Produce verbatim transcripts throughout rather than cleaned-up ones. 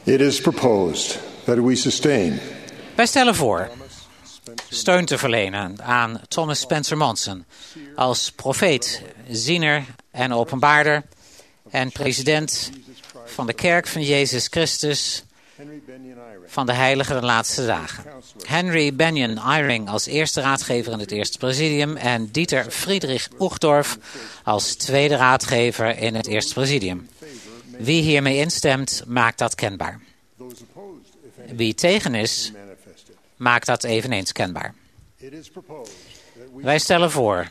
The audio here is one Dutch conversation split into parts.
It is proposed that we sustain. Wij stellen voor steun te verlenen aan Thomas Spencer Monson als profeet, ziener en openbaarder en president van de Kerk van Jezus Christus van de Heilige de Laatste Dagen. Henry Benyon Eyring als eerste raadgever in het Eerste Presidium en Dieter Friedrich Uchtdorf als tweede raadgever in het Eerste Presidium. Wie hiermee instemt, maakt dat kenbaar. Wie tegen is, maakt dat eveneens kenbaar. Wij stellen voor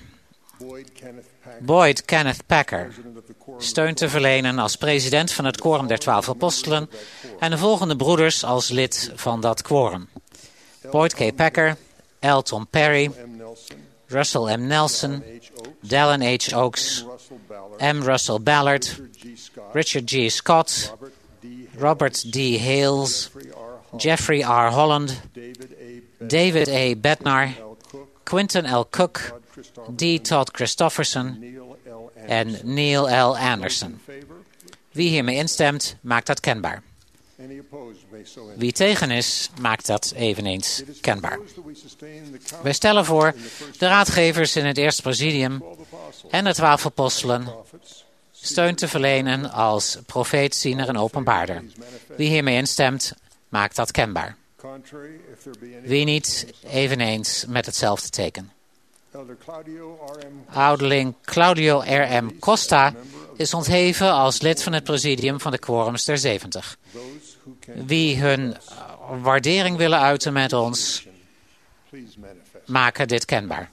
Boyd Kenneth Packer steun te verlenen als president van het Quorum der Twaalf Apostelen en de volgende broeders als lid van dat quorum. Boyd K. Packer, L. Tom Perry, Russell M. Nelson, Dallin H. Oaks, M. Russell Ballard, Richard G. Scott, Robert D. Hales, Jeffrey R. Holland, David A. Bednar, Quinton L. Cook, D. Todd Christofferson en Neil L. Anderson. Wie hiermee instemt, maakt dat kenbaar. Wie tegen is, maakt dat eveneens kenbaar. Wij stellen voor de raadgevers in het Eerste Presidium en de twaalf apostelen steun te verlenen als profeet, ziener en openbaarder. Wie hiermee instemt, maakt dat kenbaar. Wie niet, eveneens met hetzelfde teken. Ouderling Claudio R M Costa is ontheven als lid van het presidium van de Quorums der zeventig. Wie hun waardering willen uiten met ons, maken dit kenbaar.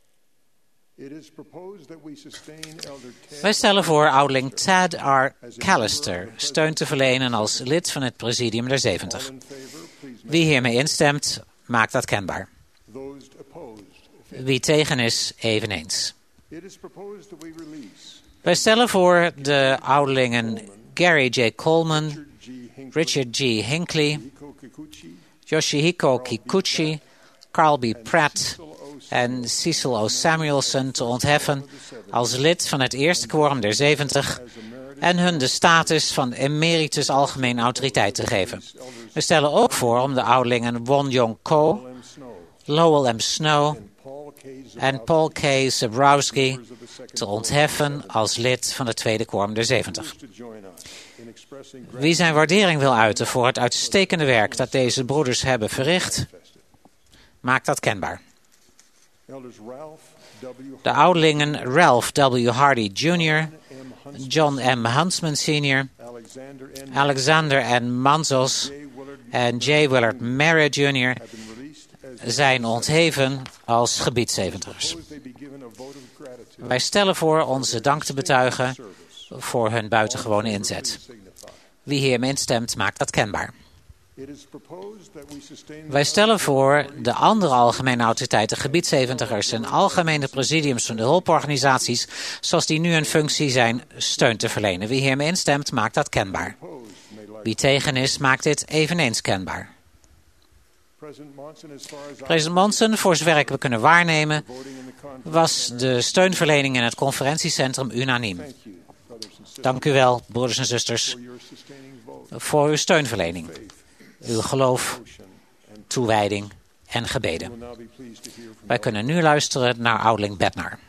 Wij stellen voor ouderling Tad R. Callister steun te verlenen als lid van het presidium der zeventig. Wie hiermee instemt, maakt dat kenbaar. Wie tegen is, eveneens. Wij stellen voor de ouderlingen Gary J. Coleman, Richard G. Hinckley, Yoshihiko Kikuchi, Carl B. Pratt en Cecil O. Samuelson te ontheffen als lid van het eerste quorum der zeventig en hun de status van emeritus algemeen autoriteit te geven. We stellen ook voor om de ouderlingen Won Young Ko, Lowell M. Snow en Paul K. Zebrowski te ontheffen als lid van het tweede quorum der zeventig. Wie zijn waardering wil uiten voor het uitstekende werk dat deze broeders hebben verricht, maakt dat kenbaar. De ouderlingen Ralph W. Hardy junior, John M. Huntsman senior, Alexander N. Manzos en J. Willard Merritt junior zijn ontheven als gebiedszeventigers. Wij stellen voor onze dank te betuigen voor hun buitengewone inzet. Wie hiermee instemt, maakt dat kenbaar. Wij stellen voor de andere algemene autoriteiten, gebiedszeventigers en algemene presidiums van de hulporganisaties, zoals die nu in functie zijn, steun te verlenen. Wie hiermee instemt, maakt dat kenbaar. Wie tegen is, maakt dit eveneens kenbaar. President Monson, voor zover ik we kunnen waarnemen, was de steunverlening in het conferentiecentrum unaniem. Dank u wel, broeders en zusters, voor uw steunverlening, uw geloof, toewijding en gebeden. Wij kunnen nu luisteren naar ouderling Bednar.